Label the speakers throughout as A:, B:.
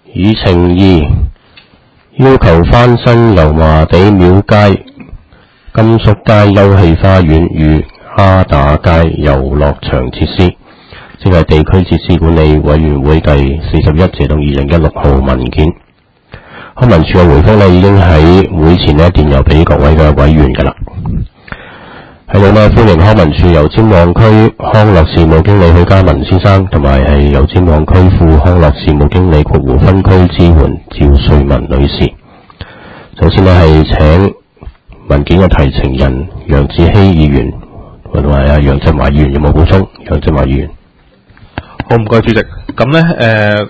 A: 議程2，要求翻新油麻地廟街、甘肅街休憩花園與哈打街遊樂場設施，即係地區設施管理委員會第41謝動2016號文件。康文署嘅回覆已經喺會前電郵俾各位嘅委員㗎啦。喺度歡迎康文署油尖旺區康樂事務經理許嘉文先生，同埋係油尖旺區副康樂事務經理括弧分區支援趙瑞文女士。首先係請文件嘅提呈人楊志希議員同埋楊振華議員有冇補充？楊振華議員，
B: 好，唔該主席。咁呢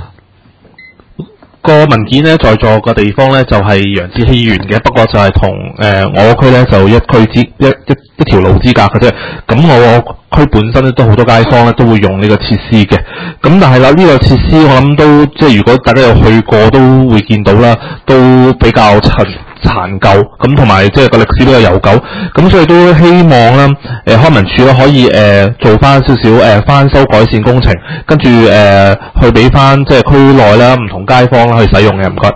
B: 個文件呢，在座個地方呢，就係楊志希議員嘅，不過就係同我區呢，就一條路之隔嘅啫。咁我區本身咧都好多街坊咧都會用呢個設施嘅。咁但係啦，呢個設施我諗都即係如果大家有去過都會見到啦，都比較殘舊，咁同埋即係個歷史比較悠久，咁所以都希望啦，康文署咧可以做翻少少翻修改善工程，跟住去俾翻即係區內啦唔同街坊啦去使用嘅，唔該。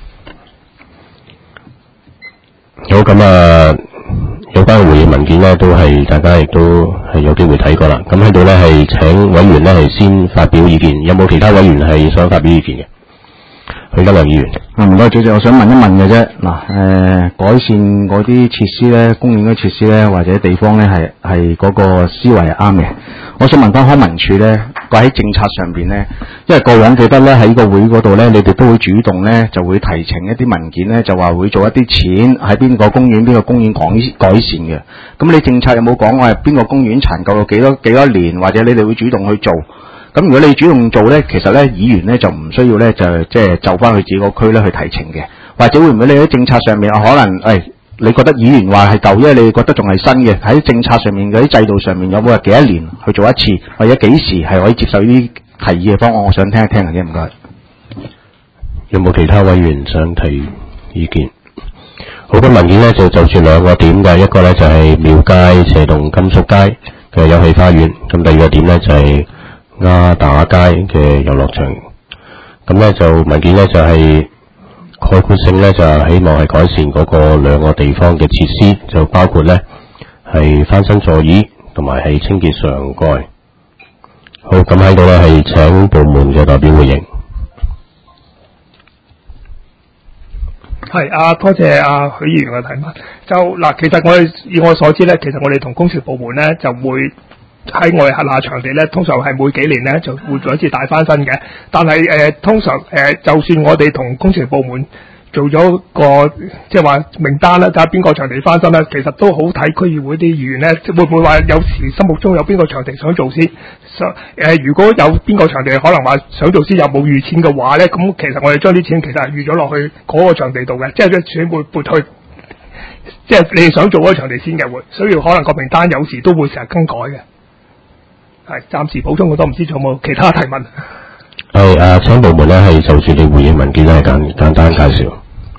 A: 好，咁有關嘅會議文件呢，都係大家亦都係有機會睇過啦。咁喺度呢，係請委員呢係先發表意見，有冇其他委員係想發表意見嘅？許家亮議員，
C: 唔該主席，我想問一問嘅啫。改善嗰啲設施咧，公園嗰啲設施咧，或者地方咧，係嗰個思維係啱嘅。我想問翻康文署咧，喺政策上邊咧，因為過往記得咧喺個會嗰度咧，你哋都會主動咧就會提呈一啲文件咧，就話會做一啲錢喺邊個公園改善嘅。咁你政策有冇講話邊個公園殘舊到幾多年，或者你哋會主動去做？咁如果你主動做咧，其實咧議員咧就唔需要咧就翻去自己個區咧去提呈嘅，或者會唔會你喺政策上面可能你覺得議員話係舊，因為你覺得仲係新嘅，喺政策上面嗰啲制度上面有冇話幾多年去做一次，或者幾時係可以接受呢啲提議嘅方案？我想聽一聽嘅啫，唔該。
A: 有冇其他委員想提意見？好多文件咧就住兩個點嘅，一個咧就係廟街斜洞甘肅街嘅休憩花園，咁第二個點咧就係鴉打街嘅遊樂場。咁咧就文件咧就係概括性咧就係希望係改善嗰個兩個地方嘅設施，就包括咧係翻新座椅同埋係清潔上蓋。好，咁喺度咧係請部門嘅代表回應。
D: 係多謝許議員嘅提問。其實以我所知咧，其實我哋同工程部門咧就會喺我哋轄下場地咧，通常係每幾年咧就會做一次大翻新嘅。但係通常就算我哋同工程部門做咗個即係話名單啦，睇下邊個場地翻新啦，其實都好睇區議會啲議員咧，會唔會話有時心目中有邊個場地想做先？如果有邊個場地可能話想做先又冇預錢嘅話咧，咁其實我哋將啲錢其實係預咗落去嗰個場地度嘅，即係啲錢會撥去，即係你哋想做嗰個場地先嘅會，所以可能個名單有時都會成日更改嘅。係暫時補充好多，唔知仲有冇其他提問？
A: 請部門咧係就住你回應文件咧簡單介紹。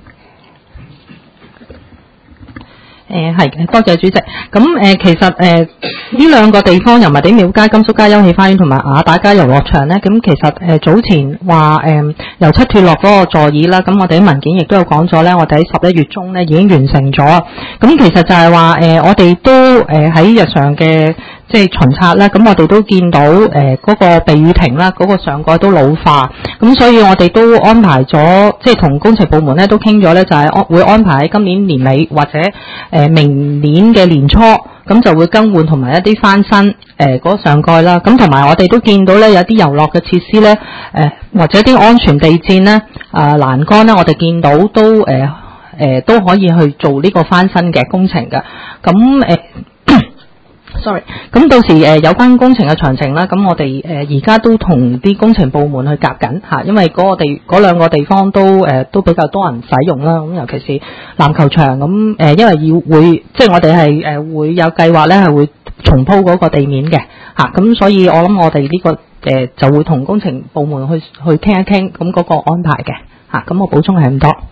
E: 係嘅，多謝主席。咁其實呢兩個地方，油麻地廟街、甘肅街休憩花園同埋鴉打街遊樂場咧，咁其實早前話油漆脫落嗰個座椅啦，咁我哋啲文件亦都有講咗咧，我哋喺11月中咧已經完成咗。咁其實就係話我哋都喺日常嘅即係巡察啦，咁我哋都見到嗰個避雨亭啦，嗰個上蓋都老化，咁所以我哋都安排咗，即係同工程部門咧都傾咗咧，就係會安排喺今年年尾或者明年嘅年初，咁就會更換同埋一啲翻新嗰個上蓋啦。咁同埋我哋都見到咧有啲遊樂嘅設施咧，或者啲安全地墊咧、欄杆咧，我哋見到都都可以去做呢個翻新嘅工程嘅。咁sorry， 咁到時有關工程嘅詳情啦，咁我哋而家都同啲工程部門去夾緊嚇，因為嗰兩個地方都比較多人使用啦，咁尤其是籃球場咁因為即係我哋係會有計劃咧係會重鋪嗰個地面嘅嚇，咁所以我諗我哋呢個就會同工程部門去傾一傾咁嗰個安排嘅嚇，咁我補充係咁多。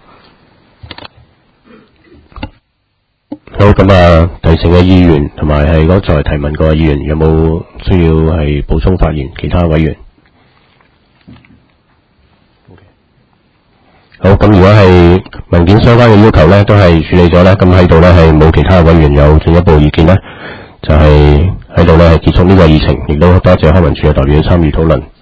A: 好，咁提呈嘅議員同埋係剛才提問過嘅議員有冇需要係補充發言？其他委員好，咁如果係文件相關嘅要求咧，都係處理咗咧，咁喺度咧係冇其他委員有進一步意見咧，就係喺度咧係結束呢個議程，亦都多謝康文署嘅代表參與討論。